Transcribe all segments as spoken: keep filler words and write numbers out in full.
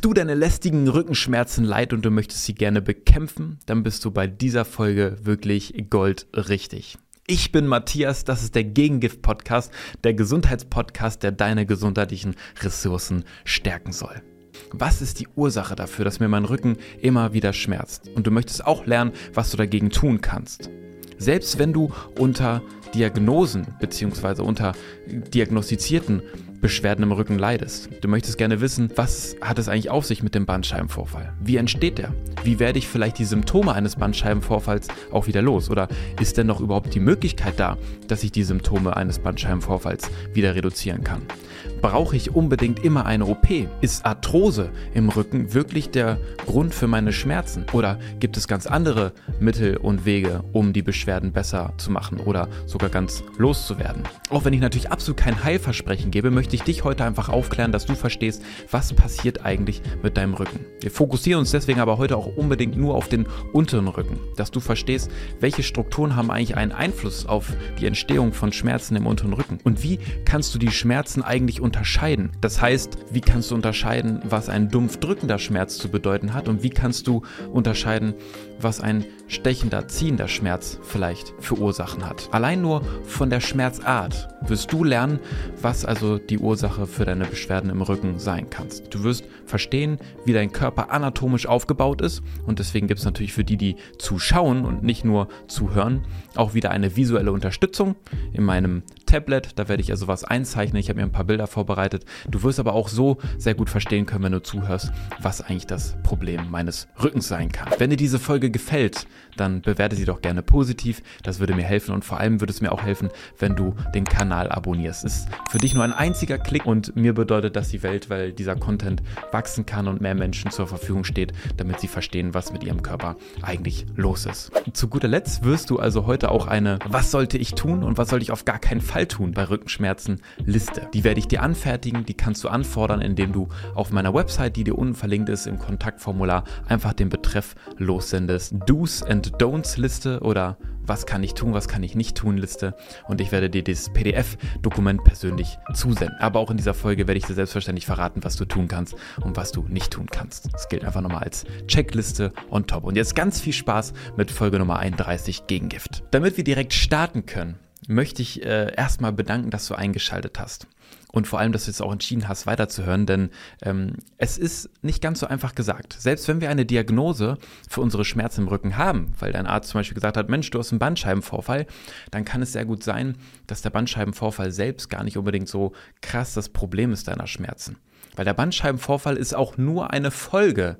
du deine lästigen Rückenschmerzen leid und du möchtest sie gerne bekämpfen, dann bist du bei dieser Folge wirklich goldrichtig. Ich bin Matthias, das ist der Gegengift-Podcast, der Gesundheitspodcast, der deine gesundheitlichen Ressourcen stärken soll. Was ist die Ursache dafür, dass mir mein Rücken immer wieder schmerzt? Und du möchtest auch lernen, was du dagegen tun kannst. Selbst wenn du unter Diagnosen bzw. unter diagnostizierten Beschwerden im Rücken leidest. Du möchtest gerne wissen, was hat es eigentlich auf sich mit dem Bandscheibenvorfall? Wie entsteht der? Wie werde ich vielleicht die Symptome eines Bandscheibenvorfalls auch wieder los? Oder ist denn noch überhaupt die Möglichkeit da, dass ich die Symptome eines Bandscheibenvorfalls wieder reduzieren kann? Brauche ich unbedingt immer eine O P? Ist Arthrose im Rücken wirklich der Grund für meine Schmerzen? Oder gibt es ganz andere Mittel und Wege, um die Beschwerden besser zu machen oder sogar ganz loszuwerden? Auch wenn ich natürlich absolut kein Heilversprechen gebe, möchte ich dich heute einfach aufklären, dass du verstehst, was passiert eigentlich mit deinem Rücken. Wir fokussieren uns deswegen aber heute auch unbedingt nur auf den unteren Rücken, dass du verstehst, welche Strukturen haben eigentlich einen Einfluss auf die Entstehung von Schmerzen im unteren Rücken und wie kannst du die Schmerzen eigentlich unterscheiden. Das heißt, wie kannst du unterscheiden, was ein dumpf drückender Schmerz zu bedeuten hat und wie kannst du unterscheiden, was ein stechender, ziehender Schmerz vielleicht für Ursachen hat. Allein nur von der Schmerzart wirst du lernen, was also die Ursache für deine Beschwerden im Rücken sein kannst. Du wirst verstehen, wie dein Körper anatomisch aufgebaut ist und deswegen gibt es natürlich für die, die zuschauen und nicht nur zuhören, auch wieder eine visuelle Unterstützung in meinem Tablet. Da werde ich also was einzeichnen. Ich habe mir ein paar Bilder vorbereitet. Du wirst aber auch so sehr gut verstehen können, wenn du zuhörst, was eigentlich das Problem meines Rückens sein kann. Wenn dir diese Folge gefällt, dann bewerte sie doch gerne positiv. Das würde mir helfen und vor allem würde es mir auch helfen, wenn du den Kanal abonnierst. Es ist für dich nur ein einziger Klick und mir bedeutet das die Welt, weil dieser Content wachsen kann und mehr Menschen zur Verfügung steht, damit sie verstehen, was mit ihrem Körper eigentlich los ist. Zu guter Letzt wirst du also heute auch eine "Was sollte ich tun und was sollte ich auf gar keinen Fall tun bei Rückenschmerzen" Liste. Die werde ich dir anfertigen, die kannst du anfordern, indem du auf meiner Website, die dir unten verlinkt ist, im Kontaktformular einfach den Betreff lossendest. Do's and Don'ts Liste oder was kann ich tun, was kann ich nicht tun Liste und ich werde dir das P D F-Dokument persönlich zusenden. Aber auch in dieser Folge werde ich dir selbstverständlich verraten, was du tun kannst und was du nicht tun kannst. Das gilt einfach nochmal als Checkliste on top. Und jetzt ganz viel Spaß mit Folge Nummer einunddreißig Gegengift. Damit wir direkt starten können, möchte ich äh, erstmal bedanken, dass du eingeschaltet hast. Und vor allem, dass du jetzt auch entschieden hast, weiterzuhören, denn ähm, es ist nicht ganz so einfach gesagt. Selbst wenn wir eine Diagnose für unsere Schmerzen im Rücken haben, weil dein Arzt zum Beispiel gesagt hat, Mensch, du hast einen Bandscheibenvorfall, dann kann es sehr gut sein, dass der Bandscheibenvorfall selbst gar nicht unbedingt so krass das Problem ist deiner Schmerzen. Weil der Bandscheibenvorfall ist auch nur eine Folge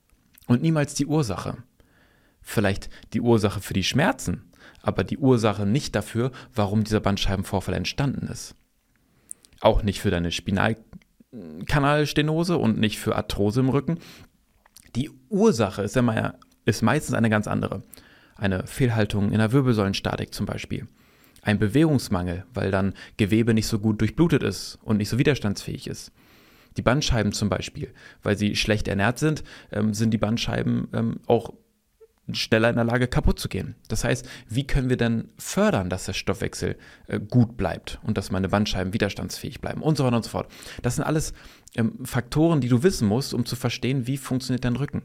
und niemals die Ursache. Vielleicht die Ursache für die Schmerzen, aber die Ursache nicht dafür, warum dieser Bandscheibenvorfall entstanden ist. Auch nicht für deine Spinalkanalstenose und nicht für Arthrose im Rücken. Die Ursache ist, ja, ist meistens eine ganz andere. Eine Fehlhaltung in der Wirbelsäulenstatik zum Beispiel. Ein Bewegungsmangel, weil dann Gewebe nicht so gut durchblutet ist und nicht so widerstandsfähig ist. Die Bandscheiben zum Beispiel, weil sie schlecht ernährt sind, ähm, sind die Bandscheiben ähm, auch schneller in der Lage, kaputt zu gehen. Das heißt, wie können wir denn fördern, dass der Stoffwechsel äh, gut bleibt und dass meine Bandscheiben widerstandsfähig bleiben und so weiter und so fort. Das sind alles ähm, Faktoren, die du wissen musst, um zu verstehen, wie funktioniert dein Rücken.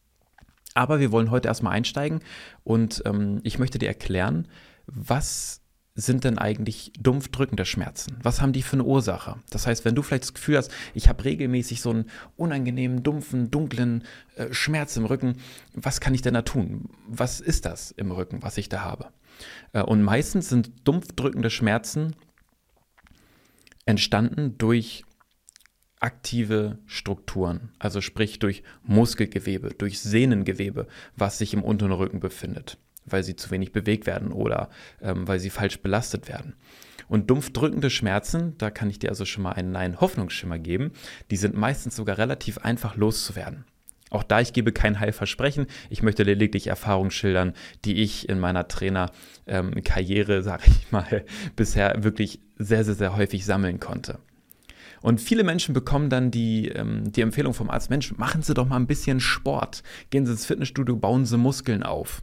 Aber wir wollen heute erstmal einsteigen und ähm, ich möchte dir erklären, was sind denn eigentlich dumpf drückende Schmerzen? Was haben die für eine Ursache? Das heißt, wenn du vielleicht das Gefühl hast, ich habe regelmäßig so einen unangenehmen, dumpfen, dunklen äh, Schmerz im Rücken, was kann ich denn da tun? Was ist das im Rücken, was ich da habe? Äh, und meistens sind dumpf drückende Schmerzen entstanden durch aktive Strukturen, also sprich durch Muskelgewebe, durch Sehnengewebe, was sich im unteren Rücken befindet, weil sie zu wenig bewegt werden oder ähm, weil sie falsch belastet werden. Und dumpf drückende Schmerzen, da kann ich dir also schon mal einen, einen Hoffnungsschimmer geben, die sind meistens sogar relativ einfach loszuwerden. Auch da, ich gebe kein Heilversprechen, ich möchte lediglich Erfahrungen schildern, die ich in meiner Trainerkarriere, ähm, sage ich mal, bisher wirklich sehr, sehr, sehr häufig sammeln konnte. Und viele Menschen bekommen dann die, ähm, die Empfehlung vom Arzt, Mensch, machen Sie doch mal ein bisschen Sport, gehen Sie ins Fitnessstudio, bauen Sie Muskeln auf.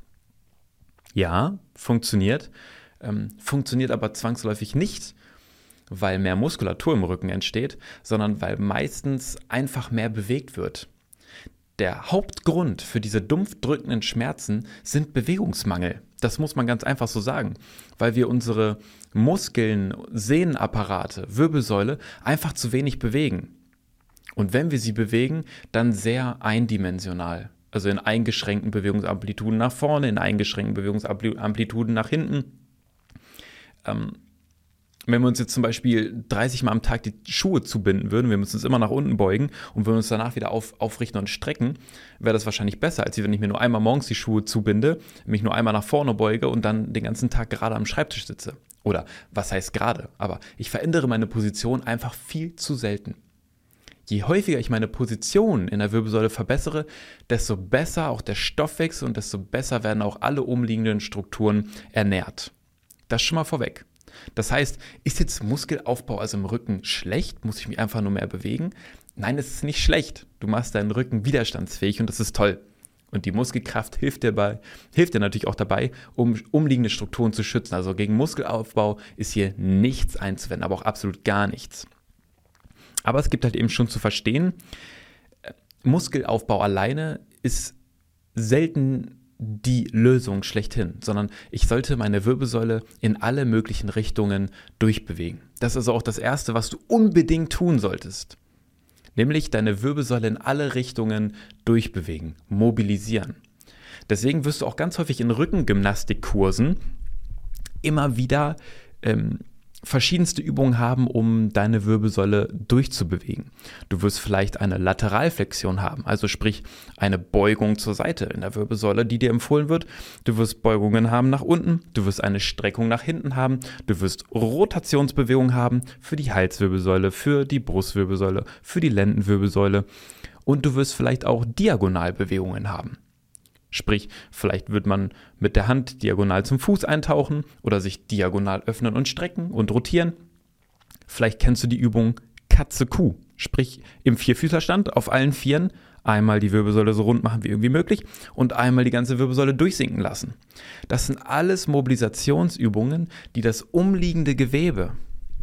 Ja, funktioniert, ähm, funktioniert aber zwangsläufig nicht, weil mehr Muskulatur im Rücken entsteht, sondern weil meistens einfach mehr bewegt wird. der Hauptgrund für diese dumpf drückenden Schmerzen sind Bewegungsmangel. Das muss man ganz einfach so sagen, weil wir unsere Muskeln, Sehnenapparate, Wirbelsäule einfach zu wenig bewegen. Und wenn wir sie bewegen, dann sehr eindimensional. Also in eingeschränkten Bewegungsamplituden nach vorne, in eingeschränkten Bewegungsamplituden nach hinten. Ähm, wenn wir uns jetzt zum Beispiel dreißig Mal am Tag die Schuhe zubinden würden, wir müssen uns immer nach unten beugen und würden uns danach wieder auf, aufrichten und strecken, wäre das wahrscheinlich besser, als wenn ich mir nur einmal morgens die Schuhe zubinde, mich nur einmal nach vorne beuge und dann den ganzen Tag gerade am Schreibtisch sitze. Oder was heißt gerade? Aber ich verändere meine Position einfach viel zu selten. Je häufiger ich meine Position in der Wirbelsäule verbessere, desto besser auch der Stoffwechsel und desto besser werden auch alle umliegenden Strukturen ernährt. Das schon mal vorweg. Das heißt, ist jetzt Muskelaufbau also im Rücken schlecht? Muss ich mich einfach nur mehr bewegen? Nein, es ist nicht schlecht. Du machst deinen Rücken widerstandsfähig und das ist toll. Und die Muskelkraft hilft dir, bei, hilft dir natürlich auch dabei, um umliegende Strukturen zu schützen. Also gegen Muskelaufbau ist hier nichts einzuwenden, aber auch absolut gar nichts. Aber es gibt halt eben schon zu verstehen, Muskelaufbau alleine ist selten die Lösung schlechthin, sondern ich sollte meine Wirbelsäule in alle möglichen Richtungen durchbewegen. Das ist also auch das Erste, was du unbedingt tun solltest. Nämlich deine Wirbelsäule in alle Richtungen durchbewegen, mobilisieren. Deswegen wirst du auch ganz häufig in Rückengymnastikkursen immer wieder ähm, verschiedenste Übungen haben, um deine Wirbelsäule durchzubewegen. Du wirst vielleicht eine Lateralflexion haben, also sprich eine Beugung zur Seite in der Wirbelsäule, die dir empfohlen wird. Du wirst Beugungen haben nach unten, du wirst eine Streckung nach hinten haben, du wirst Rotationsbewegungen haben für die Halswirbelsäule, für die Brustwirbelsäule, für die Lendenwirbelsäule und du wirst vielleicht auch Diagonalbewegungen haben. Sprich, vielleicht wird man mit der Hand diagonal zum Fuß eintauchen oder sich diagonal öffnen und strecken und rotieren. Vielleicht kennst du die Übung Katze-Kuh. Sprich, im Vierfüßlerstand auf allen Vieren einmal die Wirbelsäule so rund machen wie irgendwie möglich und einmal die ganze Wirbelsäule durchsinken lassen. Das sind alles Mobilisationsübungen, die das umliegende Gewebe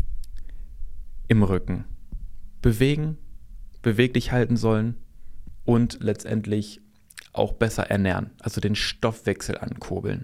im Rücken bewegen, beweglich halten sollen und letztendlich auch besser ernähren, also den Stoffwechsel ankurbeln.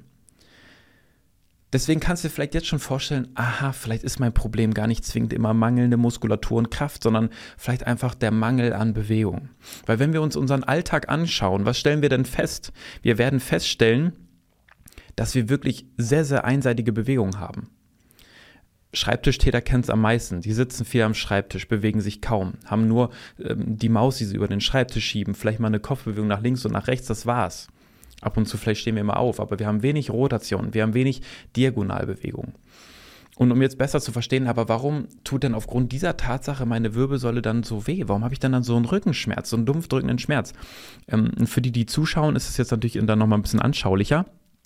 Deswegen kannst du dir vielleicht jetzt schon vorstellen, aha, vielleicht ist mein Problem gar nicht zwingend immer mangelnde Muskulatur und Kraft, sondern vielleicht einfach der Mangel an Bewegung. Weil wenn wir uns unseren Alltag anschauen, was stellen wir denn fest? Wir werden feststellen, dass wir wirklich sehr, sehr einseitige Bewegungen haben. Schreibtischtäter kennen es am meisten. Die sitzen viel am Schreibtisch, bewegen sich kaum, haben nur ähm, die Maus, die sie über den Schreibtisch schieben, vielleicht mal eine Kopfbewegung nach links und nach rechts, das war's. Ab und zu vielleicht stehen wir immer auf, aber wir haben wenig Rotation, wir haben wenig Diagonalbewegung. Und um jetzt besser zu verstehen, aber warum tut denn aufgrund dieser Tatsache meine Wirbelsäule dann so weh? Warum habe ich dann, dann so einen Rückenschmerz, so einen dumpf drückenden Schmerz? Ähm, für die, die zuschauen, ist es jetzt natürlich dann nochmal ein bisschen anschaulicher.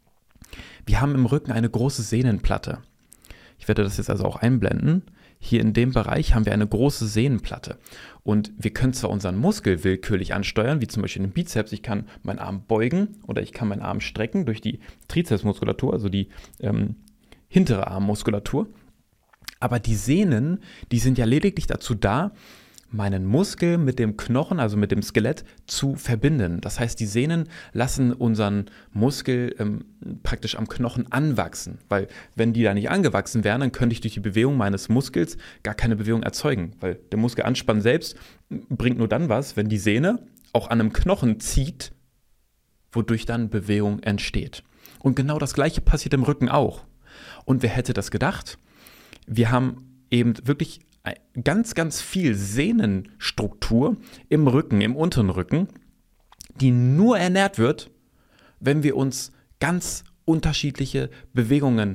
Wir haben im Rücken eine große Sehnenplatte. Ich werde das jetzt also auch einblenden. Hier in dem Bereich haben wir eine große Sehnenplatte. Und wir können zwar unseren Muskel willkürlich ansteuern, wie zum Beispiel den Bizeps. Ich kann meinen Arm beugen oder ich kann meinen Arm strecken durch die Trizepsmuskulatur, also die ähm, hintere Armmuskulatur. Aber die Sehnen, die sind ja lediglich dazu da, meinen Muskel mit dem Knochen, also mit dem Skelett, zu verbinden. Das heißt, die Sehnen lassen unseren Muskel ähm, praktisch am Knochen anwachsen, weil wenn die da nicht angewachsen wären, dann könnte ich durch die Bewegung meines Muskels gar keine Bewegung erzeugen, weil der Muskelanspann selbst bringt nur dann was, wenn die Sehne auch an einem Knochen zieht, wodurch dann Bewegung entsteht. Und genau das Gleiche passiert im Rücken auch. Und wer hätte das gedacht? Wir haben eben wirklich ganz, ganz viel Sehnenstruktur im Rücken, im unteren Rücken, die nur ernährt wird, wenn wir uns ganz unterschiedliche Bewegungen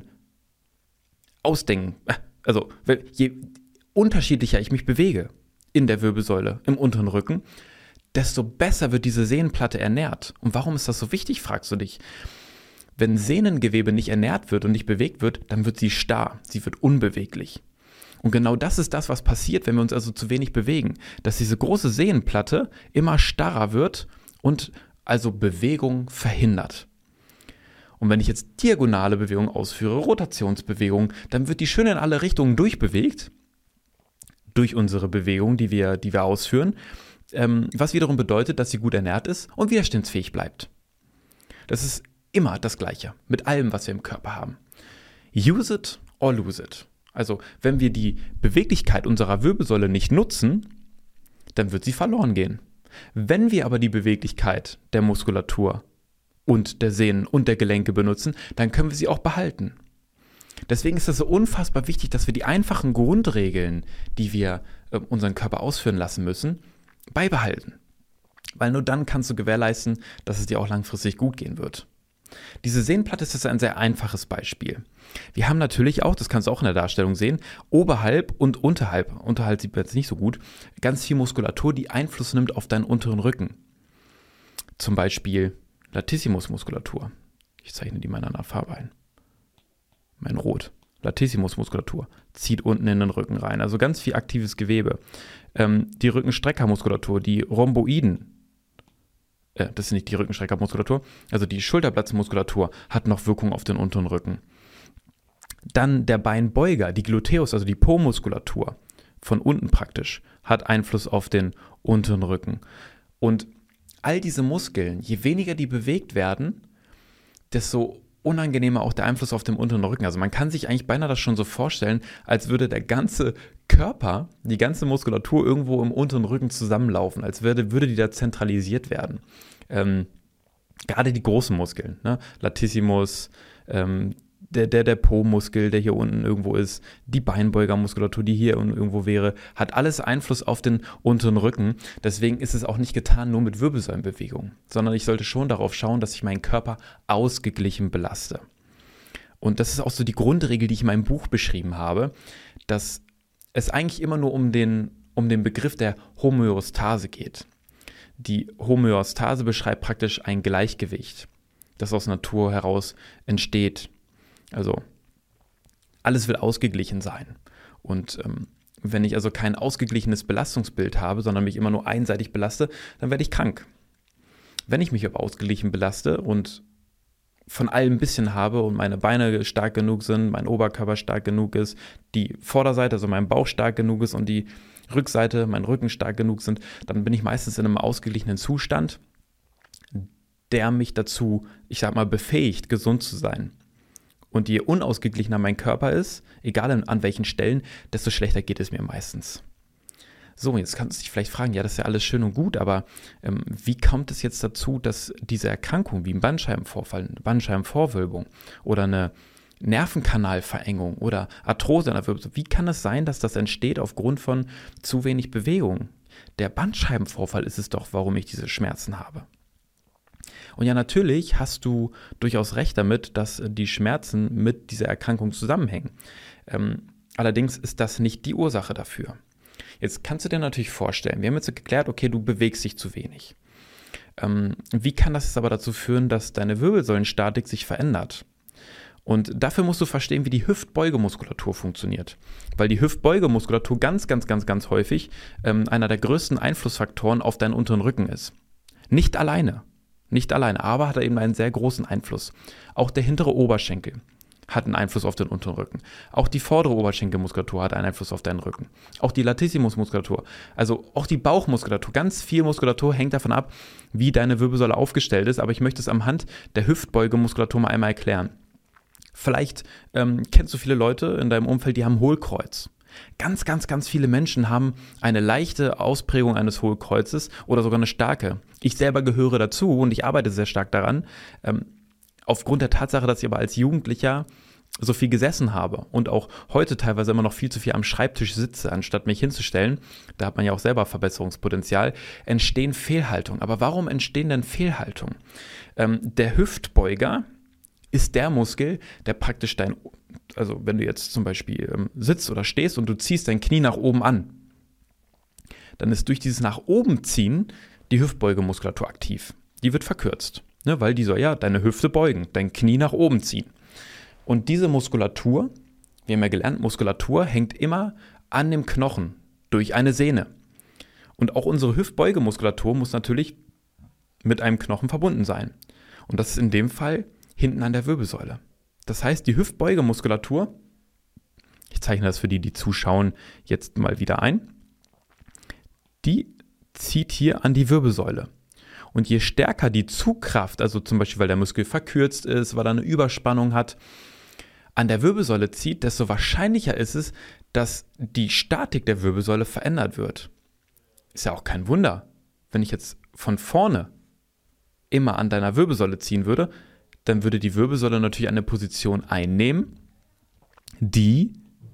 ausdenken. Also je unterschiedlicher ich mich bewege in der Wirbelsäule, im unteren Rücken, desto besser wird diese Sehnenplatte ernährt. Und warum ist das so wichtig, fragst du dich? Wenn Sehnengewebe nicht ernährt wird und nicht bewegt wird, dann wird sie starr, sie wird unbeweglich. Und genau das ist das, was passiert, wenn wir uns also zu wenig bewegen, dass diese große Sehnenplatte immer starrer wird und also Bewegung verhindert. Und wenn ich jetzt diagonale Bewegung ausführe, Rotationsbewegung, dann wird die schön in alle Richtungen durchbewegt, durch unsere Bewegung, die wir, die wir ausführen. ähm, was wiederum bedeutet, dass sie gut ernährt ist und widerstandsfähig bleibt. Das ist immer das Gleiche mit allem, was wir im Körper haben. Use it or lose it. Also wenn wir die Beweglichkeit unserer Wirbelsäule nicht nutzen, dann wird sie verloren gehen. Wenn wir aber die Beweglichkeit der Muskulatur und der Sehnen und der Gelenke benutzen, dann können wir sie auch behalten. Deswegen ist es so unfassbar wichtig, dass wir die einfachen Grundregeln, die wir äh, unseren Körper ausführen lassen müssen, beibehalten. Weil nur dann kannst du gewährleisten, dass es dir auch langfristig gut gehen wird. Diese Sehnenplatte ist jetzt ein sehr einfaches Beispiel. Wir haben natürlich auch, das kannst du auch in der Darstellung sehen, oberhalb und unterhalb, unterhalb sieht man jetzt nicht so gut, ganz viel Muskulatur, die Einfluss nimmt auf deinen unteren Rücken. Zum Beispiel Latissimusmuskulatur. Ich zeichne die mal in einer Farbe ein. Mein Rot. Latissimusmuskulatur zieht unten in den Rücken rein, also ganz viel aktives Gewebe. Ähm, die Rückenstreckermuskulatur, die Rhomboiden, äh, das ist nicht die Rückenstreckermuskulatur, also die Schulterblattmuskulatur hat noch Wirkung auf den unteren Rücken. Dann der Beinbeuger, die Gluteus, also die Po-Muskulatur, von unten praktisch, hat Einfluss auf den unteren Rücken. Und all diese Muskeln, je weniger die bewegt werden, desto unangenehmer auch der Einfluss auf den unteren Rücken. Also man kann sich eigentlich beinahe das schon so vorstellen, als würde der ganze Körper, die ganze Muskulatur irgendwo im unteren Rücken zusammenlaufen, als würde, würde die da zentralisiert werden. Ähm, gerade die großen Muskeln, ne? Latissimus, ähm, der, der, der Po-Muskel, der hier unten irgendwo ist, die Beinbeugermuskulatur, die hier irgendwo wäre, hat alles Einfluss auf den unteren Rücken. Deswegen ist es auch nicht getan nur mit Wirbelsäulenbewegungen, sondern ich sollte schon darauf schauen, dass ich meinen Körper ausgeglichen belaste. Und das ist auch so die Grundregel, die ich in meinem Buch beschrieben habe, dass es eigentlich immer nur um den, um den Begriff der Homöostase geht. Die Homöostase beschreibt praktisch ein Gleichgewicht, das aus Natur heraus entsteht. Also alles will ausgeglichen sein. Und ähm, wenn ich also kein ausgeglichenes Belastungsbild habe, sondern mich immer nur einseitig belaste, dann werde ich krank. Wenn ich mich aber ausgeglichen belaste und von allem ein bisschen habe und meine Beine stark genug sind, mein Oberkörper stark genug ist, die Vorderseite, also mein Bauch stark genug ist und die Rückseite, mein Rücken stark genug sind, dann bin ich meistens in einem ausgeglichenen Zustand, der mich dazu, ich sag mal, befähigt, gesund zu sein. Und je unausgeglichener mein Körper ist, egal an welchen Stellen, desto schlechter geht es mir meistens. So, jetzt kannst du dich vielleicht fragen, ja, das ist ja alles schön und gut, aber ähm, wie kommt es jetzt dazu, dass diese Erkrankung wie ein Bandscheibenvorfall, eine Bandscheibenvorwölbung oder eine Nervenkanalverengung oder Arthrose an der Wirbelsäule, wie kann es sein, dass das entsteht aufgrund von zu wenig Bewegung? Der Bandscheibenvorfall ist es doch, warum ich diese Schmerzen habe. Und ja, natürlich hast du durchaus recht damit, dass die Schmerzen mit dieser Erkrankung zusammenhängen. Ähm, allerdings ist das nicht die Ursache dafür. Jetzt kannst du dir natürlich vorstellen, wir haben jetzt geklärt, okay, du bewegst dich zu wenig. Ähm, wie kann das jetzt aber dazu führen, dass deine Wirbelsäulenstatik sich verändert? Und dafür musst du verstehen, wie die Hüftbeugemuskulatur funktioniert. Weil die Hüftbeugemuskulatur ganz, ganz, ganz, ganz häufig ähm, einer der größten Einflussfaktoren auf deinen unteren Rücken ist. Nicht alleine. Nicht alleine, aber hat er eben einen sehr großen Einfluss. Auch der hintere Oberschenkel hat einen Einfluss auf den unteren Rücken. Auch die vordere Oberschenkelmuskulatur hat einen Einfluss auf deinen Rücken. Auch die Latissimusmuskulatur, also auch die Bauchmuskulatur. Ganz viel Muskulatur hängt davon ab, wie deine Wirbelsäule aufgestellt ist. Aber ich möchte es am Hand der Hüftbeugemuskulatur mal einmal erklären. Vielleicht ähm, kennst du viele Leute in deinem Umfeld, die haben Hohlkreuz. Ganz, ganz, ganz viele Menschen haben eine leichte Ausprägung eines Hohlkreuzes oder sogar eine starke. Ich selber gehöre dazu und ich arbeite sehr stark daran, ähm, aufgrund der Tatsache, dass ich aber als Jugendlicher so viel gesessen habe und auch heute teilweise immer noch viel zu viel am Schreibtisch sitze, anstatt mich hinzustellen, da hat man ja auch selber Verbesserungspotenzial, entstehen Fehlhaltungen. Aber warum entstehen denn Fehlhaltungen? Ähm, der Hüftbeuger ist der Muskel, der praktisch dein, also wenn du jetzt zum Beispiel ähm, sitzt oder stehst und du ziehst dein Knie nach oben an, dann ist durch dieses nach oben ziehen die Hüftbeugemuskulatur aktiv. Die wird verkürzt, ne, weil die soll ja deine Hüfte beugen, dein Knie nach oben ziehen. Und diese Muskulatur, wir haben ja gelernt, Muskulatur hängt immer an dem Knochen durch eine Sehne. Und auch unsere Hüftbeugemuskulatur muss natürlich mit einem Knochen verbunden sein. Und das ist in dem Fall hinten an der Wirbelsäule. Das heißt, die Hüftbeugemuskulatur, ich zeichne das für die, die zuschauen, jetzt mal wieder ein, die zieht hier an die Wirbelsäule. Und je stärker die Zugkraft, also zum Beispiel, weil der Muskel verkürzt ist, weil er eine Überspannung hat, an der Wirbelsäule zieht, desto wahrscheinlicher ist es, dass die Statik der Wirbelsäule verändert wird. Ist ja auch kein Wunder. Wenn ich jetzt von vorne immer an deiner Wirbelsäule ziehen würde, dann würde die Wirbelsäule natürlich eine Position einnehmen, die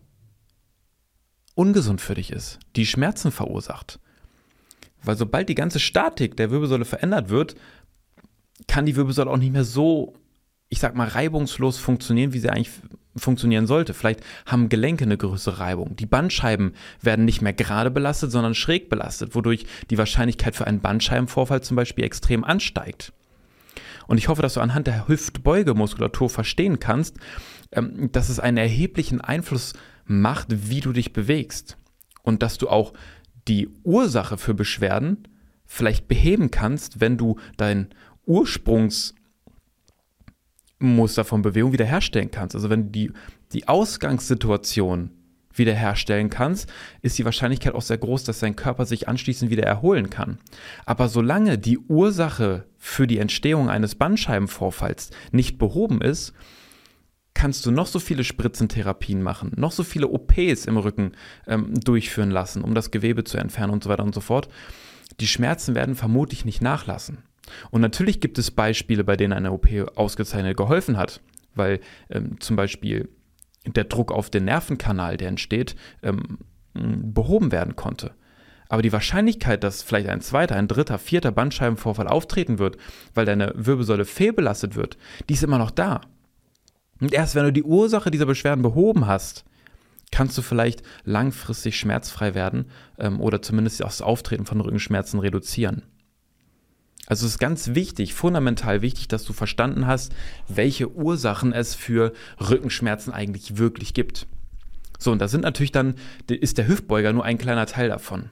ungesund für dich ist, die Schmerzen verursacht. Weil sobald die ganze Statik der Wirbelsäule verändert wird, kann die Wirbelsäule auch nicht mehr so, ich sag mal, reibungslos funktionieren, wie sie eigentlich funktionieren sollte. Vielleicht haben Gelenke eine größere Reibung. Die Bandscheiben werden nicht mehr gerade belastet, sondern schräg belastet, wodurch die Wahrscheinlichkeit für einen Bandscheibenvorfall zum Beispiel extrem ansteigt. Und ich hoffe, dass du anhand der Hüftbeugemuskulatur verstehen kannst, dass es einen erheblichen Einfluss macht, wie du dich bewegst. Und dass du auch die Ursache für Beschwerden vielleicht beheben kannst, wenn du dein Ursprungsmuster von Bewegung wiederherstellen kannst. Also wenn du die, die Ausgangssituation wiederherstellen kannst, ist die Wahrscheinlichkeit auch sehr groß, dass dein Körper sich anschließend wieder erholen kann. Aber solange die Ursache für die Entstehung eines Bandscheibenvorfalls nicht behoben ist, kannst du noch so viele Spritzentherapien machen, noch so viele O Ps im Rücken ähm, durchführen lassen, um das Gewebe zu entfernen und so weiter und so fort. Die Schmerzen werden vermutlich nicht nachlassen. Und natürlich gibt es Beispiele, bei denen eine O P ausgezeichnet geholfen hat, weil ähm, zum Beispiel der Druck auf den Nervenkanal, der entsteht, ähm, behoben werden konnte. Aber die Wahrscheinlichkeit, dass vielleicht ein zweiter, ein dritter, vierter Bandscheibenvorfall auftreten wird, weil deine Wirbelsäule fehlbelastet wird, die ist immer noch da. Und erst wenn du die Ursache dieser Beschwerden behoben hast, kannst du vielleicht langfristig schmerzfrei werden ähm, oder zumindest das Auftreten von Rückenschmerzen reduzieren. Also es ist ganz wichtig, fundamental wichtig, dass du verstanden hast, welche Ursachen es für Rückenschmerzen eigentlich wirklich gibt. So, und da sind natürlich dann, ist der Hüftbeuger nur ein kleiner Teil davon.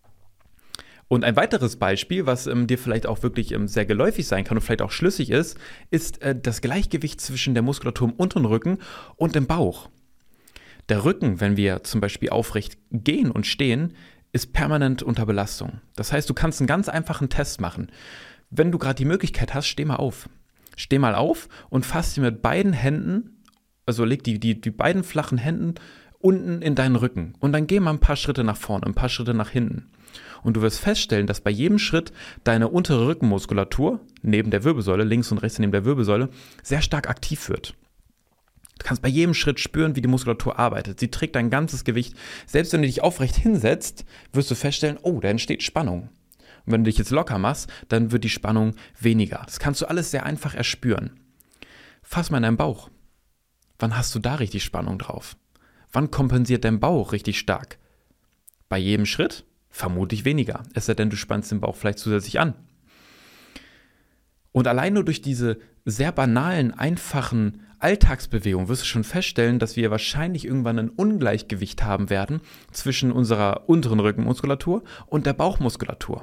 Und ein weiteres Beispiel, was ähm, dir vielleicht auch wirklich ähm, sehr geläufig sein kann und vielleicht auch schlüssig ist, ist äh, das Gleichgewicht zwischen der Muskulatur im unteren Rücken und dem Bauch. Der Rücken, wenn wir zum Beispiel aufrecht gehen und stehen, ist permanent unter Belastung. Das heißt, du kannst einen ganz einfachen Test machen. Wenn du gerade die Möglichkeit hast, steh mal auf. Steh mal auf und fass dir mit beiden Händen, also leg die, die, die beiden flachen Händen unten in deinen Rücken und dann geh mal ein paar Schritte nach vorne, ein paar Schritte nach hinten. Und du wirst feststellen, dass bei jedem Schritt deine untere Rückenmuskulatur neben der Wirbelsäule, links und rechts neben der Wirbelsäule, sehr stark aktiv wird. Du kannst bei jedem Schritt spüren, wie die Muskulatur arbeitet. Sie trägt dein ganzes Gewicht. Selbst wenn du dich aufrecht hinsetzt, wirst du feststellen, oh, da entsteht Spannung. Und wenn du dich jetzt locker machst, dann wird die Spannung weniger. Das kannst du alles sehr einfach erspüren. Fass mal in deinen Bauch. Wann hast du da richtig Spannung drauf? Wann kompensiert dein Bauch richtig stark? Bei jedem Schritt? Vermutlich weniger, es sei denn, du spannst den Bauch vielleicht zusätzlich an. Und allein nur durch diese sehr banalen, einfachen Alltagsbewegungen wirst du schon feststellen, dass wir wahrscheinlich irgendwann ein Ungleichgewicht haben werden zwischen unserer unteren Rückenmuskulatur und der Bauchmuskulatur.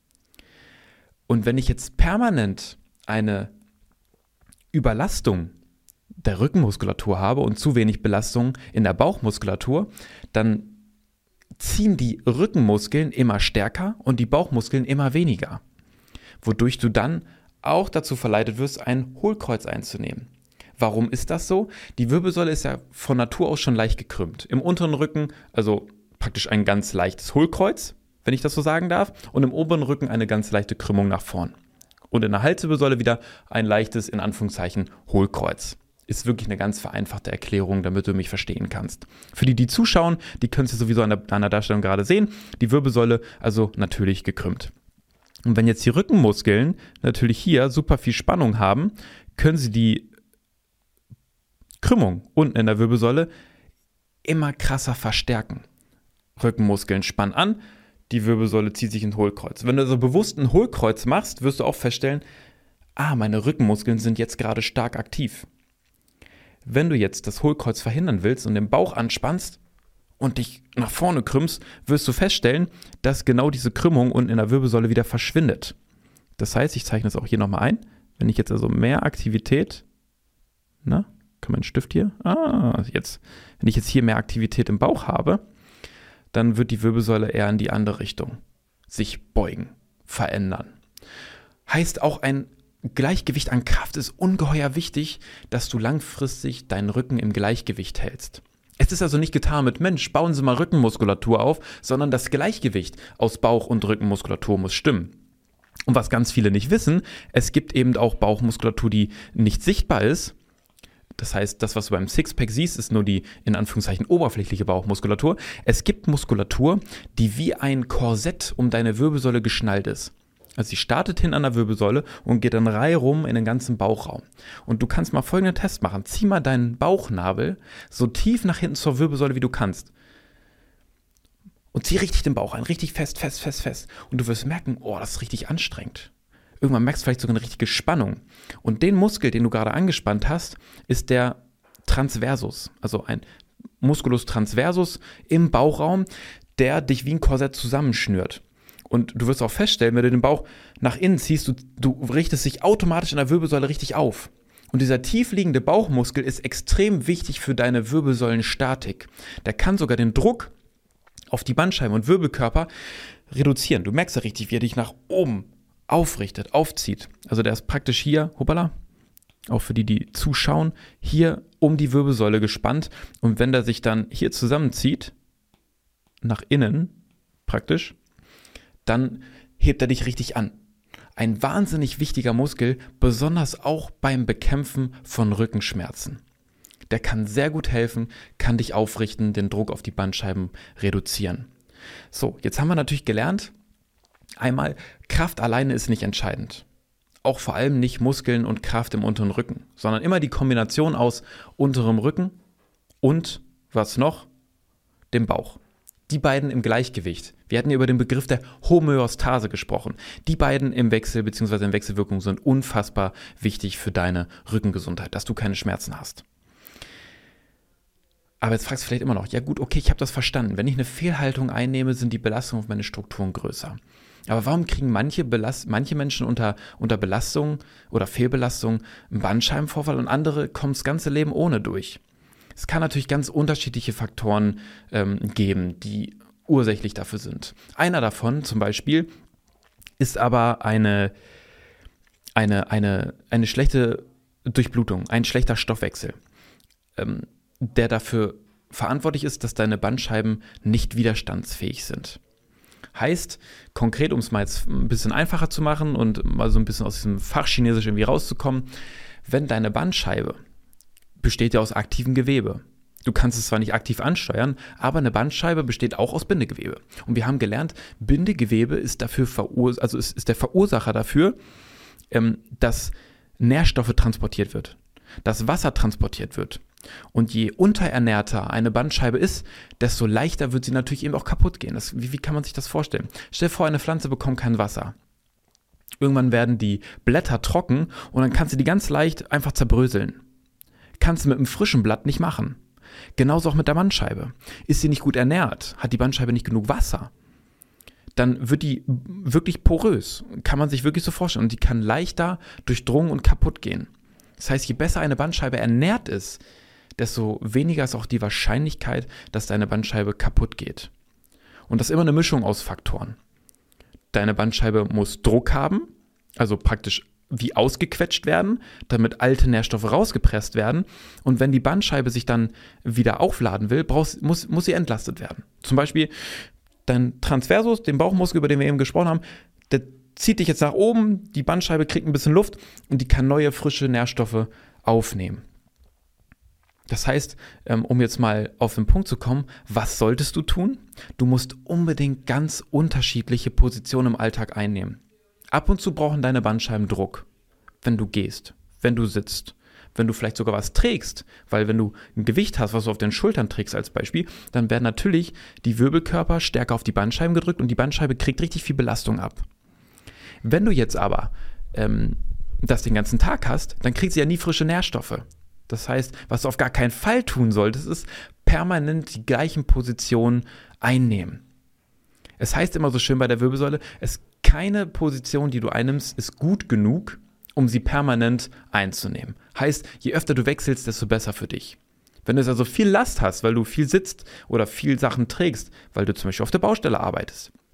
Und wenn ich jetzt permanent eine Überlastung der Rückenmuskulatur habe und zu wenig Belastung in der Bauchmuskulatur, dann ziehen die Rückenmuskeln immer stärker und die Bauchmuskeln immer weniger, wodurch du dann auch dazu verleitet wirst, ein Hohlkreuz einzunehmen. Warum ist das so? Die Wirbelsäule ist ja von Natur aus schon leicht gekrümmt. Im unteren Rücken, also praktisch ein ganz leichtes Hohlkreuz, wenn ich das so sagen darf, und im oberen Rücken eine ganz leichte Krümmung nach vorn. Und in der Halswirbelsäule wieder ein leichtes, in Anführungszeichen, Hohlkreuz. Ist wirklich eine ganz vereinfachte Erklärung, damit du mich verstehen kannst. Für die, die zuschauen, die können es ja sowieso an der, an der Darstellung gerade sehen. Die Wirbelsäule also natürlich gekrümmt. Und wenn jetzt die Rückenmuskeln natürlich hier super viel Spannung haben, können sie die Krümmung unten in der Wirbelsäule immer krasser verstärken. Rückenmuskeln spannen an, die Wirbelsäule zieht sich in Hohlkreuz. Wenn du also bewusst ein Hohlkreuz machst, wirst du auch feststellen, ah, meine Rückenmuskeln sind jetzt gerade stark aktiv. Wenn du jetzt das Hohlkreuz verhindern willst und den Bauch anspannst und dich nach vorne krümmst, wirst du feststellen, dass genau diese Krümmung unten in der Wirbelsäule wieder verschwindet. Das heißt, ich zeichne es auch hier nochmal ein. Wenn ich jetzt also mehr Aktivität, na, kann mein Stift hier? Ah, jetzt. Wenn ich jetzt hier mehr Aktivität im Bauch habe, dann wird die Wirbelsäule eher in die andere Richtung sich beugen, verändern. Heißt auch, ein Gleichgewicht an Kraft ist ungeheuer wichtig, dass du langfristig deinen Rücken im Gleichgewicht hältst. Es ist also nicht getan mit, Mensch, bauen Sie mal Rückenmuskulatur auf, sondern das Gleichgewicht aus Bauch- und Rückenmuskulatur muss stimmen. Und was ganz viele nicht wissen, es gibt eben auch Bauchmuskulatur, die nicht sichtbar ist. Das heißt, das, was du beim Sixpack siehst, ist nur die, in Anführungszeichen, oberflächliche Bauchmuskulatur. Es gibt Muskulatur, die wie ein Korsett um deine Wirbelsäule geschnallt ist. Also sie startet hin an der Wirbelsäule und geht dann reihum in den ganzen Bauchraum. Und du kannst mal folgenden Test machen. Zieh mal deinen Bauchnabel so tief nach hinten zur Wirbelsäule, wie du kannst. Und zieh richtig den Bauch ein, richtig fest, fest, fest, fest. Und du wirst merken, oh, das ist richtig anstrengend. Irgendwann merkst du vielleicht sogar eine richtige Spannung. Und den Muskel, den du gerade angespannt hast, ist der Transversus. Also ein Musculus transversus im Bauchraum, der dich wie ein Korsett zusammenschnürt. Und du wirst auch feststellen, wenn du den Bauch nach innen ziehst, du, du richtest dich automatisch in der Wirbelsäule richtig auf. Und dieser tiefliegende Bauchmuskel ist extrem wichtig für deine Wirbelsäulenstatik. Der kann sogar den Druck auf die Bandscheiben und Wirbelkörper reduzieren. Du merkst ja richtig, wie er dich nach oben aufrichtet, aufzieht. Also der ist praktisch hier, hoppala, auch für die, die zuschauen, hier um die Wirbelsäule gespannt. Und wenn der sich dann hier zusammenzieht, nach innen praktisch, dann hebt er dich richtig an. Ein wahnsinnig wichtiger Muskel, besonders auch beim Bekämpfen von Rückenschmerzen. Der kann sehr gut helfen, kann dich aufrichten, den Druck auf die Bandscheiben reduzieren. So, jetzt haben wir natürlich gelernt, einmal, Kraft alleine ist nicht entscheidend. Auch vor allem nicht Muskeln und Kraft im unteren Rücken, sondern immer die Kombination aus unterem Rücken und, was noch, dem Bauch. Die beiden im Gleichgewicht. Wir hatten ja über den Begriff der Homöostase gesprochen. Die beiden im Wechsel bzw. in Wechselwirkung sind unfassbar wichtig für deine Rückengesundheit, dass du keine Schmerzen hast. Aber jetzt fragst du vielleicht immer noch, ja gut, okay, ich habe das verstanden. Wenn ich eine Fehlhaltung einnehme, sind die Belastungen auf meine Strukturen größer. Aber warum kriegen manche, Belast- manche Menschen unter, unter Belastung oder Fehlbelastung einen Bandscheibenvorfall und andere kommen das ganze Leben ohne durch? Es kann natürlich ganz unterschiedliche Faktoren ähm, geben, die ursächlich dafür sind. Einer davon zum Beispiel ist aber eine, eine, eine, eine schlechte Durchblutung, ein schlechter Stoffwechsel, ähm, der dafür verantwortlich ist, dass deine Bandscheiben nicht widerstandsfähig sind. Heißt, konkret, um es mal jetzt ein bisschen einfacher zu machen und mal so ein bisschen aus diesem Fachchinesisch irgendwie rauszukommen, wenn deine Bandscheibe besteht ja aus aktivem Gewebe. Du kannst es zwar nicht aktiv ansteuern, aber eine Bandscheibe besteht auch aus Bindegewebe. Und wir haben gelernt, Bindegewebe ist dafür verurs- also ist, ist der Verursacher dafür, ähm, dass Nährstoffe transportiert wird, dass Wasser transportiert wird. Und je unterernährter eine Bandscheibe ist, desto leichter wird sie natürlich eben auch kaputt gehen. Das, wie, wie kann man sich das vorstellen? Stell dir vor, eine Pflanze bekommt kein Wasser. Irgendwann werden die Blätter trocken und dann kannst du die ganz leicht einfach zerbröseln. Kannst du mit einem frischen Blatt nicht machen. Genauso auch mit der Bandscheibe. Ist sie nicht gut ernährt, hat die Bandscheibe nicht genug Wasser, dann wird die wirklich porös. Kann man sich wirklich so vorstellen. Und die kann leichter durchdrungen und kaputt gehen. Das heißt, je besser eine Bandscheibe ernährt ist, desto weniger ist auch die Wahrscheinlichkeit, dass deine Bandscheibe kaputt geht. Und das ist immer eine Mischung aus Faktoren. Deine Bandscheibe muss Druck haben, also praktisch wie ausgequetscht werden, damit alte Nährstoffe rausgepresst werden. Und wenn die Bandscheibe sich dann wieder aufladen will, brauchst, muss, muss sie entlastet werden. Zum Beispiel dein Transversus, den Bauchmuskel, über den wir eben gesprochen haben, der zieht dich jetzt nach oben, die Bandscheibe kriegt ein bisschen Luft und die kann neue, frische Nährstoffe aufnehmen. Das heißt, um jetzt mal auf den Punkt zu kommen, was solltest du tun? Du musst unbedingt ganz unterschiedliche Positionen im Alltag einnehmen. Ab und zu brauchen deine Bandscheiben Druck, wenn du gehst, wenn du sitzt, wenn du vielleicht sogar was trägst, weil wenn du ein Gewicht hast, was du auf den Schultern trägst als Beispiel, dann werden natürlich die Wirbelkörper stärker auf die Bandscheiben gedrückt und die Bandscheibe kriegt richtig viel Belastung ab. Wenn du jetzt aber ähm, das den ganzen Tag hast, dann kriegt sie ja nie frische Nährstoffe. Das heißt, was du auf gar keinen Fall tun solltest, ist permanent die gleichen Positionen einnehmen. Es heißt immer so schön bei der Wirbelsäule, es keine Position, die du einnimmst, ist gut genug, um sie permanent einzunehmen. Heißt, je öfter du wechselst, desto besser für dich. Wenn du also viel Last hast, weil du viel sitzt oder viel Sachen trägst, weil du zum Beispiel auf der Baustelle arbeitest,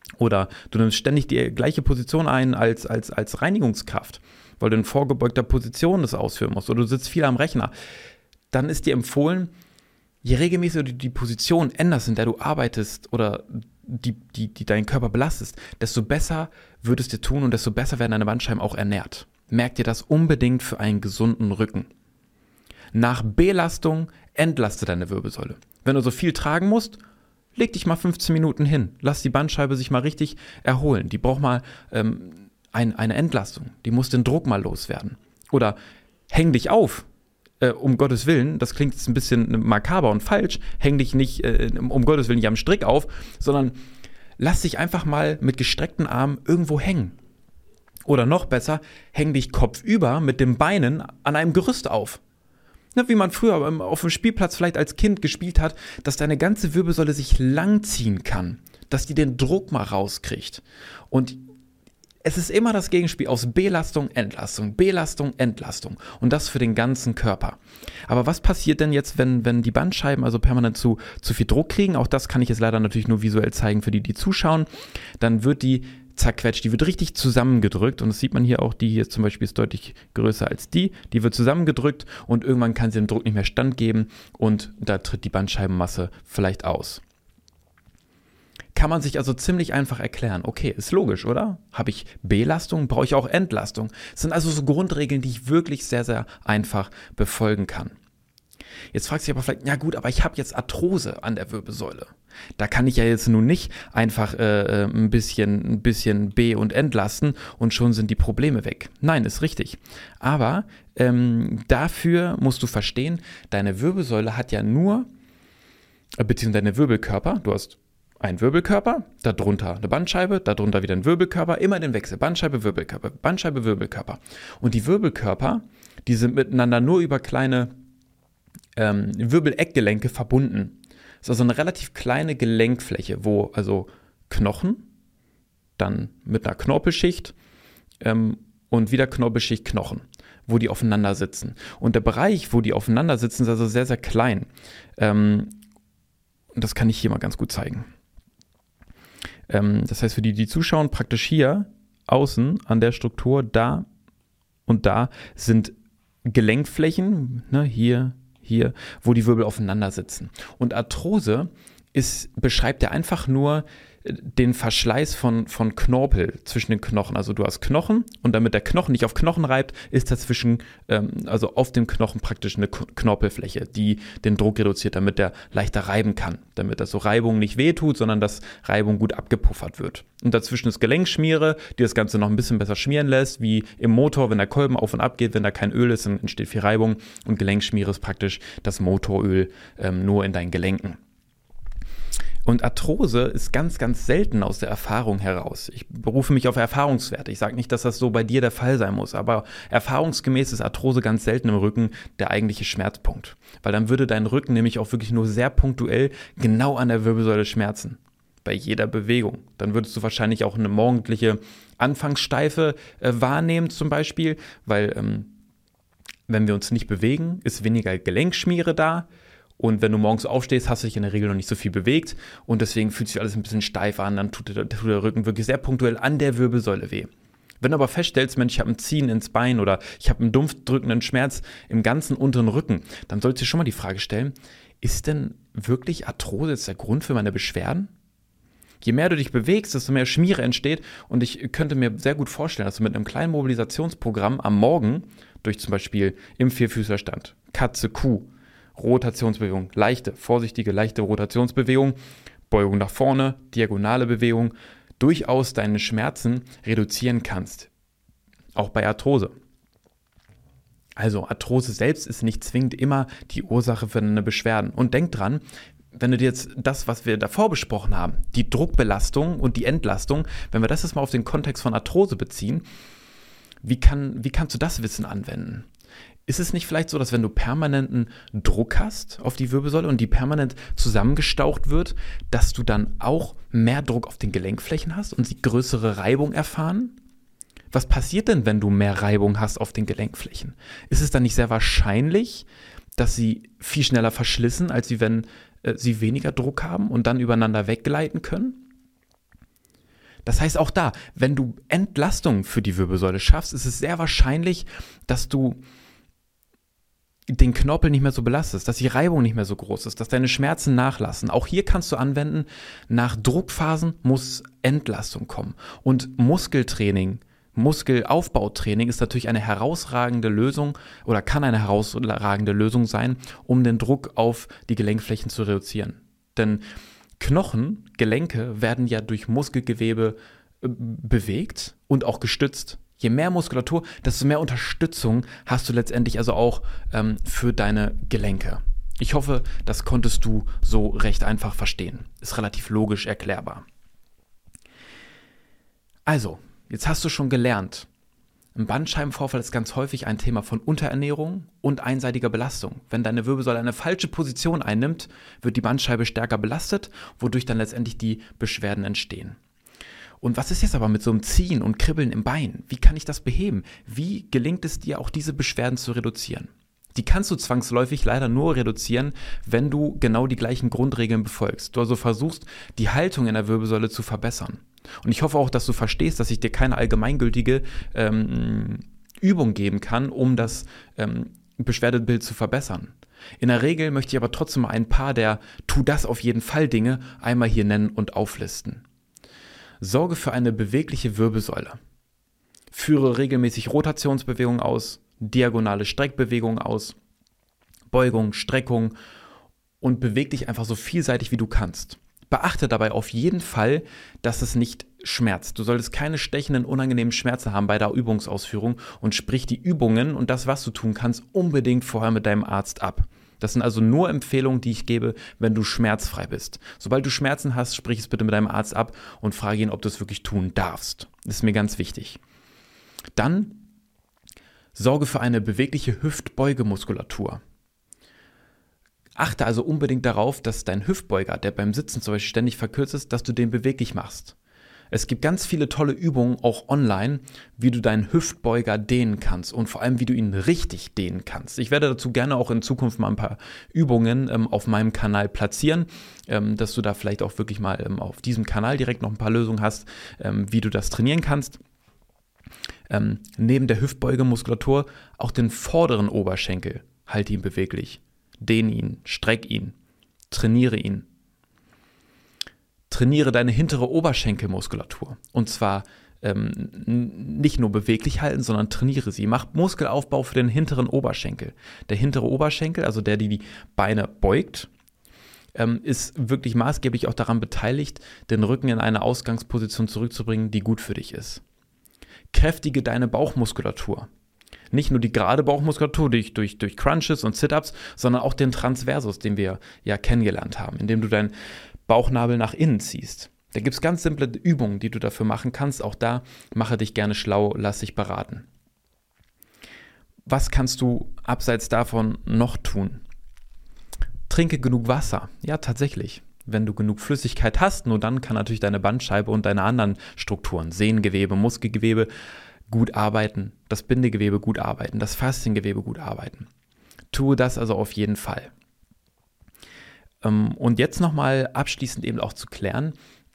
Oder du nimmst ständig die gleiche Position ein als, als, als Reinigungskraft, weil du in vorgebeugter Position das ausführen musst oder du sitzt viel am Rechner. Dann ist dir empfohlen, je regelmäßiger du die Position änderst, in der du arbeitest oder die, die, die deinen Körper belastest, desto besser wird es dir tun und desto besser werden deine Bandscheiben auch ernährt. Merk dir das unbedingt für einen gesunden Rücken. Nach Belastung entlaste deine Wirbelsäule. Wenn du so viel tragen musst, leg dich mal fünfzehn Minuten hin. Lass die Bandscheibe sich mal richtig erholen. Die braucht mal ähm, ein, eine Entlastung. Die muss den Druck mal loswerden. Oder häng dich auf. Äh, um Gottes Willen, das klingt jetzt ein bisschen makaber und falsch, häng dich nicht, äh, um Gottes Willen nicht am Strick auf, sondern lass dich einfach mal mit gestreckten Armen irgendwo hängen. Oder noch besser, häng dich kopfüber mit den Beinen an einem Gerüst auf. Na, wie man früher auf dem Spielplatz vielleicht als Kind gespielt hat, dass deine ganze Wirbelsäule sich langziehen kann, dass die den Druck mal rauskriegt. Und es ist immer das Gegenspiel aus Belastung, Entlastung, Belastung, Entlastung und das für den ganzen Körper. Aber was passiert denn jetzt, wenn, wenn die Bandscheiben also permanent zu, zu viel Druck kriegen? Auch das kann ich jetzt leider natürlich nur visuell zeigen für die, die zuschauen. Dann wird die zerquetscht, die wird richtig zusammengedrückt und das sieht man hier auch, die hier zum Beispiel ist deutlich größer als die, die wird zusammengedrückt und irgendwann kann sie dem Druck nicht mehr standgeben und da tritt die Bandscheibenmasse vielleicht aus. Kann man sich also ziemlich einfach erklären. Okay, ist logisch, oder? Habe ich Belastung, brauche ich auch Entlastung. Das sind also so Grundregeln, die ich wirklich sehr, sehr einfach befolgen kann. Jetzt fragst du dich aber vielleicht, ja gut, aber ich habe jetzt Arthrose an der Wirbelsäule. Da kann ich ja jetzt nun nicht einfach äh, ein bisschen, ein bisschen be- und entlasten und schon sind die Probleme weg. Nein, ist richtig. Aber ähm, dafür musst du verstehen, deine Wirbelsäule hat ja nur, äh, beziehungsweise deine Wirbelkörper, du hast einen Wirbelkörper, darunter eine Bandscheibe, darunter wieder ein Wirbelkörper, immer den Wechsel, Bandscheibe, Wirbelkörper, Bandscheibe, Wirbelkörper. Und die Wirbelkörper, die sind miteinander nur über kleine ähm, Wirbeleckgelenke verbunden. Das ist also eine relativ kleine Gelenkfläche, wo also Knochen, dann mit einer Knorpelschicht ähm, und wieder Knorpelschicht, Knochen, wo die aufeinander sitzen. Und der Bereich, wo die aufeinander sitzen, ist also sehr, sehr klein. Ähm, und das kann ich hier mal ganz gut zeigen. Ähm, das heißt, für die, die zuschauen, praktisch hier außen an der Struktur, da und da sind Gelenkflächen, ne, hier, hier, wo die Wirbel aufeinander sitzen. Und Arthrose ist, beschreibt ja einfach nur den Verschleiß von, von Knorpel zwischen den Knochen. Also du hast Knochen und damit der Knochen nicht auf Knochen reibt, ist dazwischen, ähm, also auf dem Knochen praktisch eine Knorpelfläche, die den Druck reduziert, damit der leichter reiben kann. Damit das so Reibung nicht wehtut, sondern dass Reibung gut abgepuffert wird. Und dazwischen ist Gelenkschmiere, die das Ganze noch ein bisschen besser schmieren lässt, wie im Motor, wenn der Kolben auf und ab geht, wenn da kein Öl ist, dann entsteht viel Reibung. Und Gelenkschmiere ist praktisch das Motoröl ähm, nur in deinen Gelenken. Und Arthrose ist ganz, ganz selten aus der Erfahrung heraus. Ich berufe mich auf Erfahrungswerte. Ich sage nicht, dass das so bei dir der Fall sein muss, aber erfahrungsgemäß ist Arthrose ganz selten im Rücken der eigentliche Schmerzpunkt. Weil dann würde dein Rücken nämlich auch wirklich nur sehr punktuell genau an der Wirbelsäule schmerzen. Bei jeder Bewegung. Dann würdest du wahrscheinlich auch eine morgendliche Anfangssteife äh, wahrnehmen zum Beispiel, weil ähm, wenn wir uns nicht bewegen, ist weniger Gelenkschmiere da. Und wenn du morgens aufstehst, hast du dich in der Regel noch nicht so viel bewegt und deswegen fühlt sich alles ein bisschen steif an, dann tut der, tut der Rücken wirklich sehr punktuell an der Wirbelsäule weh. Wenn du aber feststellst, Mensch, ich habe ein Ziehen ins Bein oder ich habe einen dumpf drückenden Schmerz im ganzen unteren Rücken, dann solltest du dir schon mal die Frage stellen, ist denn wirklich Arthrose jetzt der Grund für meine Beschwerden? Je mehr du dich bewegst, desto mehr Schmiere entsteht und ich könnte mir sehr gut vorstellen, dass du mit einem kleinen Mobilisationsprogramm am Morgen durch zum Beispiel im Vierfüßlerstand, Katze, Kuh, Rotationsbewegung, leichte, vorsichtige, leichte Rotationsbewegung, Beugung nach vorne, diagonale Bewegung, durchaus deine Schmerzen reduzieren kannst. Auch bei Arthrose. Also Arthrose selbst ist nicht zwingend immer die Ursache für deine Beschwerden. Und denk dran, wenn du dir jetzt das, was wir davor besprochen haben, die Druckbelastung und die Entlastung, wenn wir das jetzt mal auf den Kontext von Arthrose beziehen, wie, kann, wie kannst du das Wissen anwenden? Ist es nicht vielleicht so, dass wenn du permanenten Druck hast auf die Wirbelsäule und die permanent zusammengestaucht wird, dass du dann auch mehr Druck auf den Gelenkflächen hast und sie größere Reibung erfahren? Was passiert denn, wenn du mehr Reibung hast auf den Gelenkflächen? Ist es dann nicht sehr wahrscheinlich, dass sie viel schneller verschlissen, als wie wenn äh, sie weniger Druck haben und dann übereinander weggleiten können? Das heißt auch da, wenn du Entlastung für die Wirbelsäule schaffst, ist es sehr wahrscheinlich, dass du den Knorpel nicht mehr so belastest, dass die Reibung nicht mehr so groß ist, dass deine Schmerzen nachlassen. Auch hier kannst du anwenden, nach Druckphasen muss Entlastung kommen. Und Muskeltraining, Muskelaufbautraining ist natürlich eine herausragende Lösung oder kann eine herausragende Lösung sein, um den Druck auf die Gelenkflächen zu reduzieren. Denn Knochen, Gelenke werden ja durch Muskelgewebe äh, bewegt und auch gestützt. Je mehr Muskulatur, desto mehr Unterstützung hast du letztendlich also auch ähm, für deine Gelenke. Ich hoffe, das konntest du so recht einfach verstehen. Ist relativ logisch erklärbar. Also, jetzt hast du schon gelernt, ein Bandscheibenvorfall ist ganz häufig ein Thema von Unterernährung und einseitiger Belastung. Wenn deine Wirbelsäule eine falsche Position einnimmt, wird die Bandscheibe stärker belastet, wodurch dann letztendlich die Beschwerden entstehen. Und was ist jetzt aber mit so einem Ziehen und Kribbeln im Bein? Wie kann ich das beheben? Wie gelingt es dir, auch diese Beschwerden zu reduzieren? Die kannst du zwangsläufig leider nur reduzieren, wenn du genau die gleichen Grundregeln befolgst. Du also versuchst, die Haltung in der Wirbelsäule zu verbessern. Und ich hoffe auch, dass du verstehst, dass ich dir keine allgemeingültige ähm, Übung geben kann, um das ähm, Beschwerdebild zu verbessern. In der Regel möchte ich aber trotzdem mal ein paar der Tu das auf jeden Fall Dinge einmal hier nennen und auflisten. Sorge für eine bewegliche Wirbelsäule. Führe regelmäßig Rotationsbewegungen aus, diagonale Streckbewegungen aus, Beugung, Streckung und beweg dich einfach so vielseitig wie du kannst. Beachte dabei auf jeden Fall, dass es nicht schmerzt. Du solltest keine stechenden, unangenehmen Schmerzen haben bei der Übungsausführung und sprich die Übungen und das, was du tun kannst, unbedingt vorher mit deinem Arzt ab. Das sind also nur Empfehlungen, die ich gebe, wenn du schmerzfrei bist. Sobald du Schmerzen hast, sprich es bitte mit deinem Arzt ab und frage ihn, ob du es wirklich tun darfst. Das ist mir ganz wichtig. Dann sorge für eine bewegliche Hüftbeugemuskulatur. Achte also unbedingt darauf, dass dein Hüftbeuger, der beim Sitzen zum Beispiel ständig verkürzt ist, dass du den beweglich machst. Es gibt ganz viele tolle Übungen, auch online, wie du deinen Hüftbeuger dehnen kannst und vor allem, wie du ihn richtig dehnen kannst. Ich werde dazu gerne auch in Zukunft mal ein paar Übungen ähm, auf meinem Kanal platzieren, ähm, dass du da vielleicht auch wirklich mal ähm, auf diesem Kanal direkt noch ein paar Lösungen hast, ähm, wie du das trainieren kannst. Ähm, neben der Hüftbeugemuskulatur auch den vorderen Oberschenkel, halte ihn beweglich, dehne ihn, streck ihn, trainiere ihn. Trainiere deine hintere Oberschenkelmuskulatur und zwar ähm, nicht nur beweglich halten, sondern trainiere sie. Mach Muskelaufbau für den hinteren Oberschenkel. Der hintere Oberschenkel, also der, der die Beine beugt, ähm, ist wirklich maßgeblich auch daran beteiligt, den Rücken in eine Ausgangsposition zurückzubringen, die gut für dich ist. Kräftige deine Bauchmuskulatur. Nicht nur die gerade Bauchmuskulatur durch, durch, durch Crunches und Sit-Ups, sondern auch den Transversus, den wir ja kennengelernt haben, indem du deinen Bauchnabel nach innen ziehst. Da gibt es ganz simple Übungen, die du dafür machen kannst. Auch da mache dich gerne schlau, lass dich beraten. Was kannst du abseits davon noch tun? Trinke genug Wasser. Ja, tatsächlich. Wenn du genug Flüssigkeit hast, nur dann kann natürlich deine Bandscheibe und deine anderen Strukturen, Sehngewebe, Muskelgewebe, gut arbeiten, das Bindegewebe gut arbeiten, das Fasziengewebe gut arbeiten. Tue das also auf jeden Fall. Und jetzt nochmal abschließend eben auch zu klären,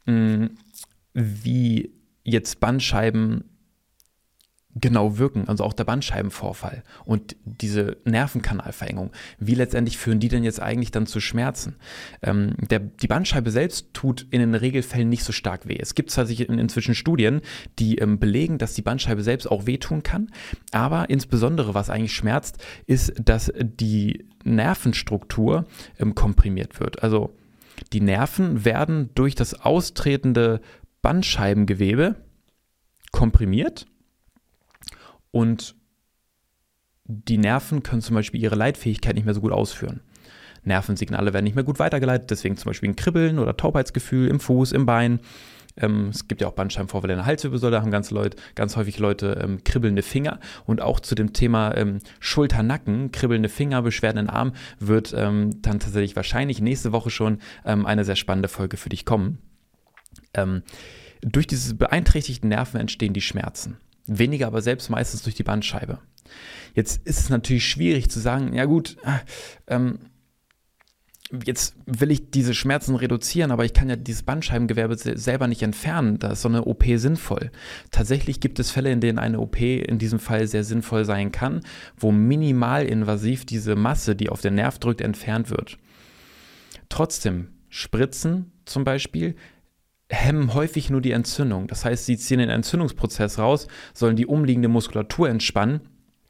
wie jetzt Bandscheiben genau wirken, also auch der Bandscheibenvorfall und diese Nervenkanalverengung. Wie letztendlich führen die denn jetzt eigentlich dann zu Schmerzen? Ähm, der, die Bandscheibe selbst tut in den Regelfällen nicht so stark weh. Es gibt tatsächlich inzwischen Studien, die ähm, belegen, dass die Bandscheibe selbst auch wehtun kann, aber insbesondere, was eigentlich schmerzt, ist, dass die Nervenstruktur ähm, komprimiert wird. Also die Nerven werden durch das austretende Bandscheibengewebe komprimiert. Und die Nerven können zum Beispiel ihre Leitfähigkeit nicht mehr so gut ausführen. Nervensignale werden nicht mehr gut weitergeleitet, deswegen zum Beispiel ein Kribbeln oder Taubheitsgefühl im Fuß, im Bein. Ähm, es gibt ja auch Bandscheibenvorfälle in der Halswirbelsäule, da haben ganz, Leute, ganz häufig Leute ähm, kribbelnde Finger. Und auch zu dem Thema ähm, Schulter-Nacken, kribbelnde Finger, Beschwerden im Arm, wird ähm, dann tatsächlich wahrscheinlich nächste Woche schon ähm, eine sehr spannende Folge für dich kommen. Ähm, durch diese beeinträchtigten Nerven entstehen die Schmerzen. Weniger aber selbst meistens durch die Bandscheibe. Jetzt ist es natürlich schwierig zu sagen, ja gut, ähm, jetzt will ich diese Schmerzen reduzieren, aber ich kann ja dieses Bandscheibengewebe selber nicht entfernen. Da ist so eine O P sinnvoll. Tatsächlich gibt es Fälle, in denen eine O P in diesem Fall sehr sinnvoll sein kann, wo minimalinvasiv diese Masse, die auf den Nerv drückt, entfernt wird. Trotzdem, Spritzen zum Beispiel hemmen häufig nur die Entzündung. Das heißt, sie ziehen den Entzündungsprozess raus, sollen die umliegende Muskulatur entspannen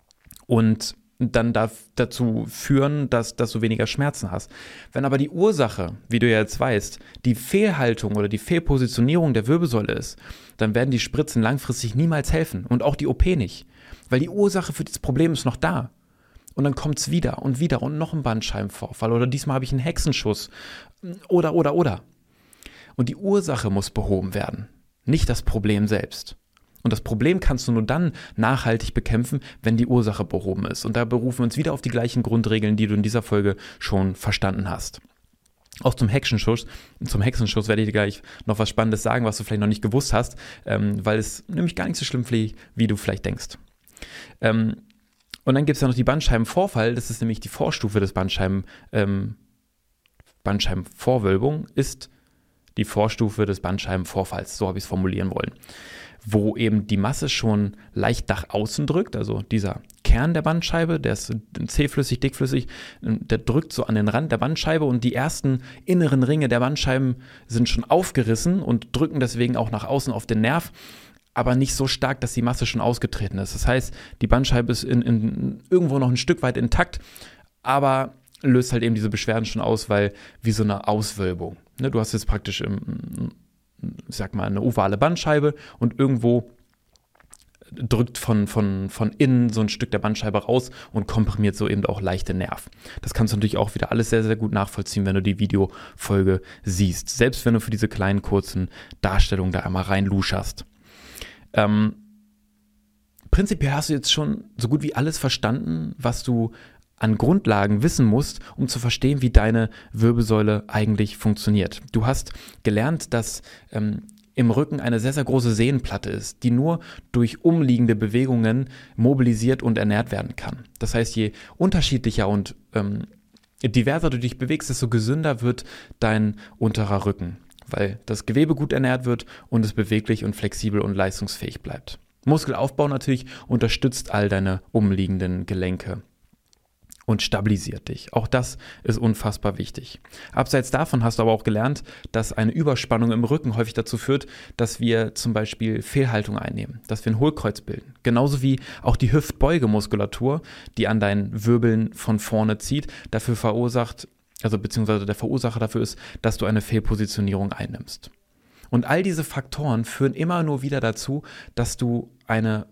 und dann darf dazu führen, dass, dass du weniger Schmerzen hast. Wenn aber die Ursache, wie du ja jetzt weißt, die Fehlhaltung oder die Fehlpositionierung der Wirbelsäule ist, dann werden die Spritzen langfristig niemals helfen und auch die O P nicht, weil die Ursache für dieses Problem ist noch da. Und dann kommt es wieder und wieder und noch ein Bandscheibenvorfall oder diesmal habe ich einen Hexenschuss oder, oder, oder. Und die Ursache muss behoben werden, nicht das Problem selbst. Und das Problem kannst du nur dann nachhaltig bekämpfen, wenn die Ursache behoben ist. Und da berufen wir uns wieder auf die gleichen Grundregeln, die du in dieser Folge schon verstanden hast. Auch zum Hexenschuss, zum Hexenschuss werde ich dir gleich noch was Spannendes sagen, was du vielleicht noch nicht gewusst hast, ähm, weil es nämlich gar nicht so schlimm ist, wie du vielleicht denkst. Ähm, und dann gibt es ja noch die Bandscheibenvorfall, das ist nämlich die Vorstufe des Bandscheiben, ähm, Bandscheibenvorwölbung, ist die Vorstufe des Bandscheibenvorfalls, so habe ich es formulieren wollen, wo eben die Masse schon leicht nach außen drückt, also dieser Kern der Bandscheibe, der ist zähflüssig, dickflüssig, der drückt so an den Rand der Bandscheibe und die ersten inneren Ringe der Bandscheiben sind schon aufgerissen und drücken deswegen auch nach außen auf den Nerv, aber nicht so stark, dass die Masse schon ausgetreten ist. Das heißt, die Bandscheibe ist in, in, irgendwo noch ein Stück weit intakt, aber löst halt eben diese Beschwerden schon aus, weil wie so eine Auswölbung. Ne, du hast jetzt praktisch im ich sag mal, eine ovale Bandscheibe und irgendwo drückt von, von, von innen so ein Stück der Bandscheibe raus und komprimiert so eben auch leicht den Nerv. Das kannst du natürlich auch wieder alles sehr, sehr gut nachvollziehen, wenn du die Videofolge siehst. Selbst wenn du für diese kleinen, kurzen Darstellungen da einmal reinluscherst. Ähm, prinzipiell hast du jetzt schon so gut wie alles verstanden, was du an Grundlagen wissen musst, um zu verstehen, wie deine Wirbelsäule eigentlich funktioniert. Du hast gelernt, dass ähm, im Rücken eine sehr, sehr große Sehnenplatte ist, die nur durch umliegende Bewegungen mobilisiert und ernährt werden kann. Das heißt, je unterschiedlicher und ähm, diverser du dich bewegst, desto gesünder wird dein unterer Rücken, weil das Gewebe gut ernährt wird und es beweglich und flexibel und leistungsfähig bleibt. Muskelaufbau natürlich unterstützt all deine umliegenden Gelenke und stabilisiert dich. Auch das ist unfassbar wichtig. Abseits davon hast du aber auch gelernt, dass eine Überspannung im Rücken häufig dazu führt, dass wir zum Beispiel Fehlhaltung einnehmen, dass wir ein Hohlkreuz bilden. Genauso wie auch die Hüftbeugemuskulatur, die an deinen Wirbeln von vorne zieht, dafür verursacht, also beziehungsweise der Verursacher dafür ist, dass du eine Fehlpositionierung einnimmst. Und all diese Faktoren führen immer nur wieder dazu, dass du eine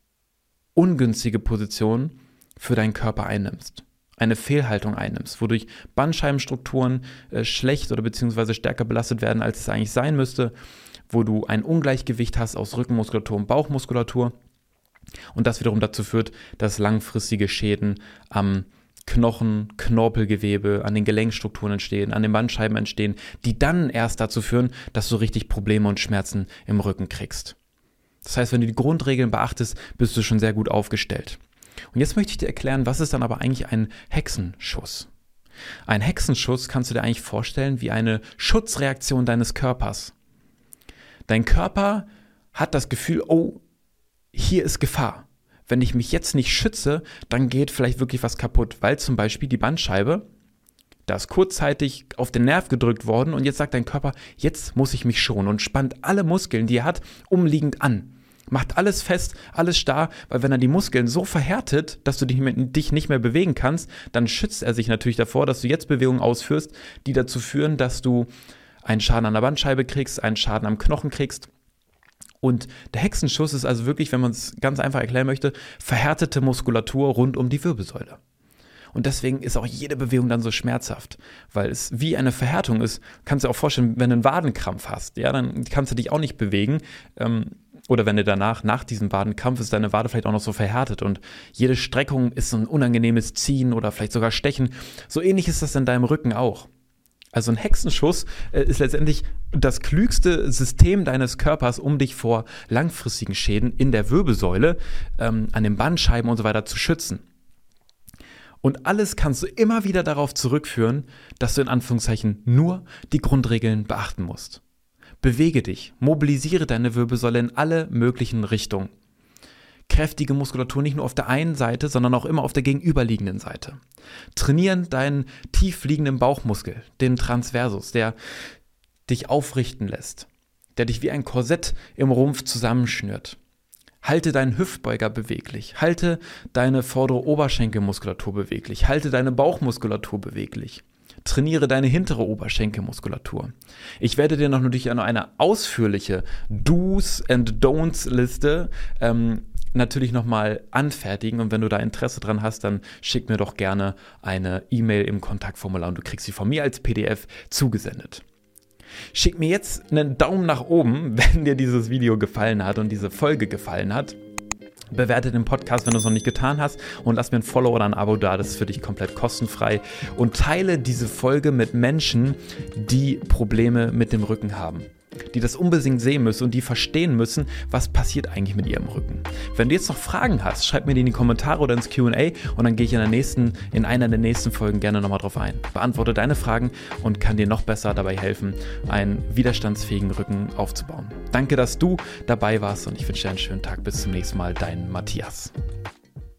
ungünstige Position für deinen Körper einnimmst. Eine Fehlhaltung einnimmst, wodurch Bandscheibenstrukturen äh, schlecht oder beziehungsweise stärker belastet werden, als es eigentlich sein müsste, wo du ein Ungleichgewicht hast aus Rückenmuskulatur und Bauchmuskulatur und das wiederum dazu führt, dass langfristige Schäden am Knochen, Knorpelgewebe, an den Gelenkstrukturen entstehen, an den Bandscheiben entstehen, die dann erst dazu führen, dass du richtig Probleme und Schmerzen im Rücken kriegst. Das heißt, wenn du die Grundregeln beachtest, bist du schon sehr gut aufgestellt. Und jetzt möchte ich dir erklären, was ist dann aber eigentlich ein Hexenschuss? Ein Hexenschuss kannst du dir eigentlich vorstellen wie eine Schutzreaktion deines Körpers. Dein Körper hat das Gefühl, oh, hier ist Gefahr. Wenn ich mich jetzt nicht schütze, dann geht vielleicht wirklich was kaputt, weil zum Beispiel die Bandscheibe, da ist kurzzeitig auf den Nerv gedrückt worden und jetzt sagt dein Körper, jetzt muss ich mich schonen und spannt alle Muskeln, die er hat, umliegend an. Macht alles fest, alles starr, weil wenn er die Muskeln so verhärtet, dass du dich, dich nicht mehr bewegen kannst, dann schützt er sich natürlich davor, dass du jetzt Bewegungen ausführst, die dazu führen, dass du einen Schaden an der Bandscheibe kriegst, einen Schaden am Knochen kriegst. Und der Hexenschuss ist also wirklich, wenn man es ganz einfach erklären möchte, verhärtete Muskulatur rund um die Wirbelsäule. Und deswegen ist auch jede Bewegung dann so schmerzhaft, weil es wie eine Verhärtung ist. Kannst du dir auch vorstellen, wenn du einen Wadenkrampf hast, ja, dann kannst du dich auch nicht bewegen. Ähm, Oder wenn du danach, nach diesem Wadenkrampf, ist deine Wade vielleicht auch noch so verhärtet und jede Streckung ist so ein unangenehmes Ziehen oder vielleicht sogar Stechen. So ähnlich ist das in deinem Rücken auch. Also ein Hexenschuss äh, ist letztendlich das klügste System deines Körpers, um dich vor langfristigen Schäden in der Wirbelsäule, ähm, an den Bandscheiben und so weiter zu schützen. Und alles kannst du immer wieder darauf zurückführen, dass du in Anführungszeichen nur die Grundregeln beachten musst. Bewege dich, mobilisiere deine Wirbelsäule in alle möglichen Richtungen. Kräftige Muskulatur nicht nur auf der einen Seite, sondern auch immer auf der gegenüberliegenden Seite. Trainieren deinen tiefliegenden Bauchmuskel, den Transversus, der dich aufrichten lässt, der dich wie ein Korsett im Rumpf zusammenschnürt. Halte deinen Hüftbeuger beweglich, halte deine vordere Oberschenkelmuskulatur beweglich, halte deine Bauchmuskulatur beweglich. Trainiere deine hintere Oberschenkelmuskulatur. Ich werde dir noch natürlich eine ausführliche Do's and Don'ts Liste ähm, natürlich nochmal anfertigen, und wenn du da Interesse dran hast, dann schick mir doch gerne eine E-Mail im Kontaktformular und du kriegst sie von mir als P D F zugesendet. Schick mir jetzt einen Daumen nach oben, wenn dir dieses Video gefallen hat und diese Folge gefallen hat. Bewerte den Podcast, wenn du es noch nicht getan hast, und lass mir ein Follow oder ein Abo da, das ist für dich komplett kostenfrei. Und teile diese Folge mit Menschen, die Probleme mit dem Rücken haben, die das unbedingt sehen müssen und die verstehen müssen, was passiert eigentlich mit ihrem Rücken. Wenn du jetzt noch Fragen hast, schreib mir die in die Kommentare oder ins Q und A, und dann gehe ich in, der nächsten, in einer der nächsten Folgen gerne nochmal drauf ein. Beantworte deine Fragen und kann dir noch besser dabei helfen, einen widerstandsfähigen Rücken aufzubauen. Danke, dass du dabei warst, und ich wünsche dir einen schönen Tag. Bis zum nächsten Mal, dein Matthias.